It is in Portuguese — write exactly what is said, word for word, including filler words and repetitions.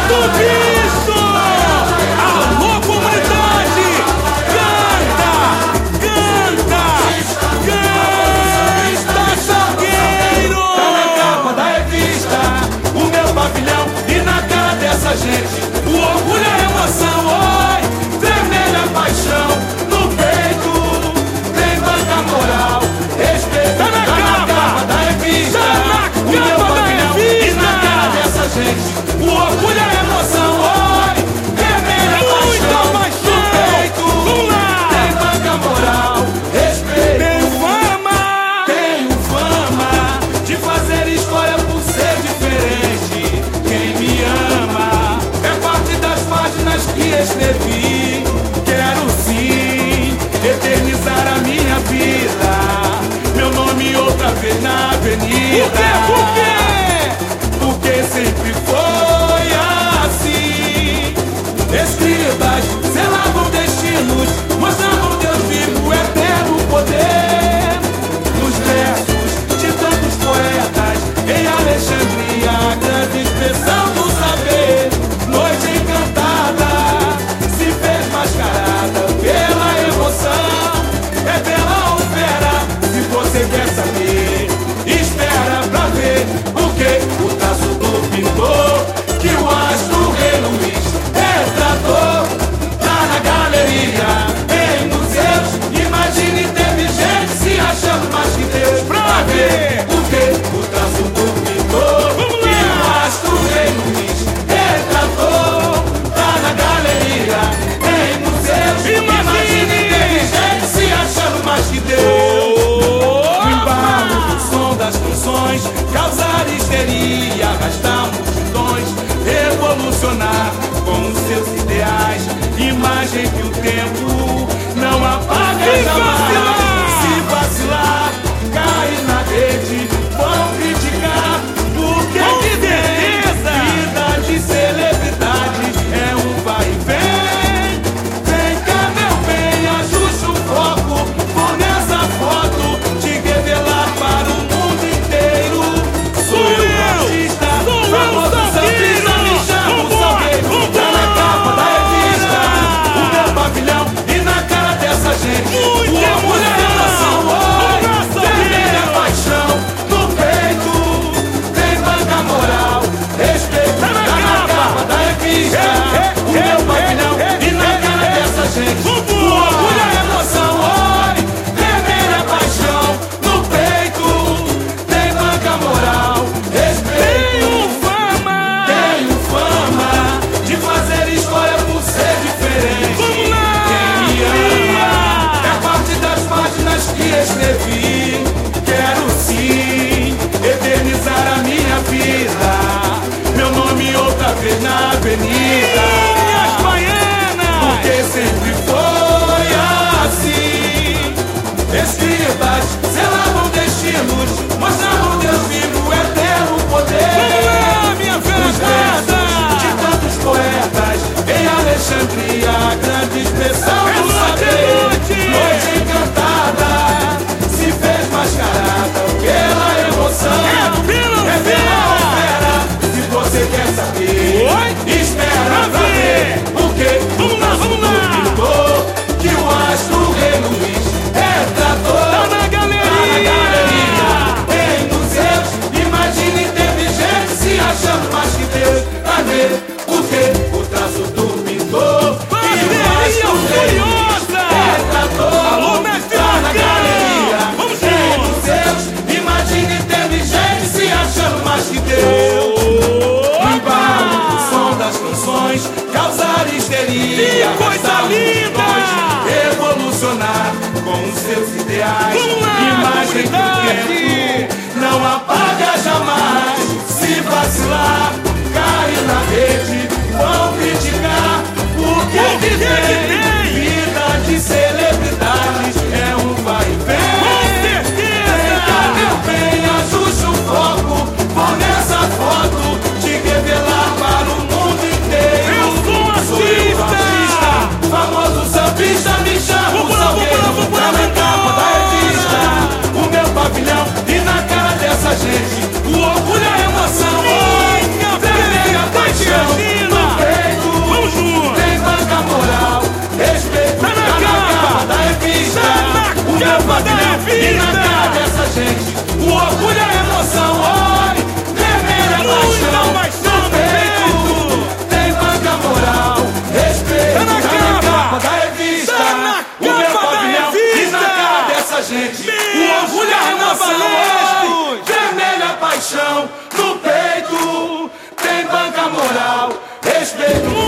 do Cristo! Alô, comunidade! Canta! Canta! Canta, Salgueiro! Tá na capa da revista o meu pavilhão, e na cara dessa gente o orgulho, a emoção, oi, vermelha paixão no peito, tem banca moral, respeito. Tá na capa da revista Tá na o meu capa da pavilhão, e revista! na cara dessa gente o orgulho, a emoção, oi, vermelha Muita paixão paixão! no peito, Vamos lá! tem banca moral, respeito. Tem fama! Tenho fama de fazer história por ser diferente. Quem me ama é parte das páginas que escrevi. Quero sim eternizar a minha vida, meu nome outra vez na avenida. Por quê? Por quê? Porque sempre foi assim. Escribas selavam destinos, mostrando Deus vivo, eterno poder. Nos versos de tantos poetas, em Alexandria, a grande expressão do saber. Noite encantada, se fez mascarada pela emoção. É bela ou fera, se você quer saber, espera pra ver o que o traço do pintor, que o astro Rei Luís retratou. Tá na galeria, em museus, imagine, teve gente se achando mais que Deus. Pra ver o que o traço do pintor, que o astro Rei Luís retratou. Tá na galeria, em museus, imagine, teve gente se achando mais que Deus. O embalo do som das canções, causar histeria, arrastar multidões, revolucionar com os seus ideais, imagem que o tempo não apaga Se jamais. vacilar! Se vacilar, cair na rede, vão criticar, porque Com que tem certeza! vida de celebridade, é um vai e vem. Vem cá, meu bem, ajuste o foco, por nessa foto te revelar para o mundo inteiro. Sou Sou eu, eu! artista, Sou eu, famoso Salgueiro! sambista, me chamo Vambora, Salgueiro. Tá na capa da revista o meu pavilhão, e na cara dessa gente Muita o orgulho, a emoção, oi, emoção! vermelha paixão no peito, tem banca moral, respeito. Tá na Tá na capa! capa da revista É, o é, meu é, pavilhão, é, e na é, cara é. dessa gente o Vambora! orgulho, a emoção, oi, vermelha paixão no peito, tem banca moral, respeito. Tenho fama! Tenho fama de fazer história por ser diferente. Vamos lá! Quem me ama é parte das páginas que escrevi. Quero sim eternizar a minha vida, meu nome outra vez na avenida. Minhas baianas! Porque sempre foi assim. Escribas selavam destinos, mostravam Deus vivo, eterno poder. Vamos lá, minha Os versos velha de tantos poetas, em Alexandria, a grande expressão É do noite, saber. noite. Noite encantada, se fez mascarada pela emoção. É pela É fera. pela fera, se você quer saber, Oi. espera Pra pra ver. ver o que Vamos o lá, traço vamos do lá. pintor, que o astro Rei Luís retratou. Tá na galeria! Tá na galeria, em museus, imagine, teve gente se achando mais que Deus. Pra ver o que o traço do pintor, que o Bateria astro Rei Luís furiosa! retratou. Alô, mestre Tá na Marcão! galeria, Vamos em juntos! museus, imagine, teve gente se achando mais que Deus. O embalo do som das canções, causar histeria, Que coisa arrastar linda! multidões, revolucionar com os seus ideais, Vamos lá, imagem que o comunidade! tempo não apaga jamais. Se vacilar, cair na rede, vão criticar, porque O que que que tem tem? vida de celebridades, é um vai e vem. Com certeza! Vem cá, meu bem, ajuste o foco, vou nessa foto te revelar para o mundo inteiro. Eu sou Sou eu, artista! artista, famoso sambista, me chamo Vamos lá, Salgueiro. vamos lá, vamos lá, Tá na capa da vamos! revista o meu pavilhão, e na cara dessa gente o orgulho, a emoção, oi, capa da revista. E na cara dessa gente, o orgulho é emoção. Olhe, vermelha paixão, paixão no peito. Tem banca moral, respeito. Tá na capa da revista. Tá na O meu capa da pavilhão. revista. E na cara dessa gente, o Meus orgulho é emoção. carnavaleiros. Olhe, vermelha paixão, no peito. Tem banca moral, respeito.